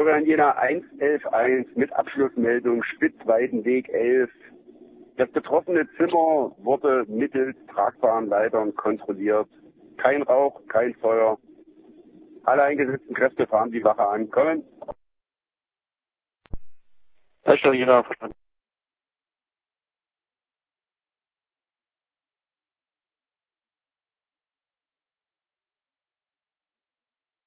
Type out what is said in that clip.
Feuerwehr in Jena 111 mit Abschlussmeldung Spitzweidenweg 11. Das betroffene Zimmer wurde mittels tragbaren Leitern kontrolliert. Kein Rauch, kein Feuer. Alle eingesetzten Kräfte fahren die Wache an. Kommen. Hersteller Jena, verstanden.